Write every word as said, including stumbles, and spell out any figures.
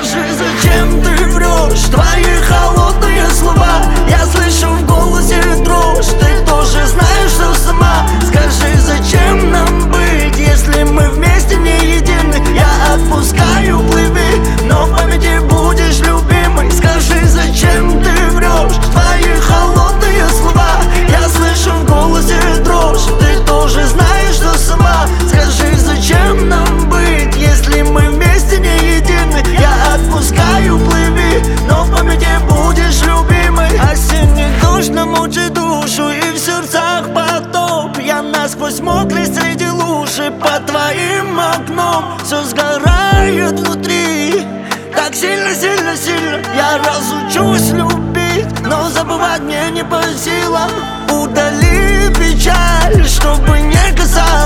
Скажи, зачем ты врешь? Твои холодные слова, я слышу в голосе дрожь. Ты тоже знаешь, что сама. Скажи, зачем нам быть, если мы вместе не едины? Я отпускаю, плыви, но в памяти будешь любимой. Скажи, зачем ты врешь? Твои холодные слова, я слышу в голосе дрожь. Ты тоже знаешь, что сама. Скажи, зачем нам быть, если мы вместе не едины? Я отпускаю, плыви, но в памяти будешь любимой. Осенний дождь намочит душу, и в сердцах потоп. Я насквозь мокрый среди лужи под твоим окном. Все сгорает внутри, так сильно, сильно, сильно. Я разучусь любить, но забывать мне не по силам. Удали печаль, чтобы не касаться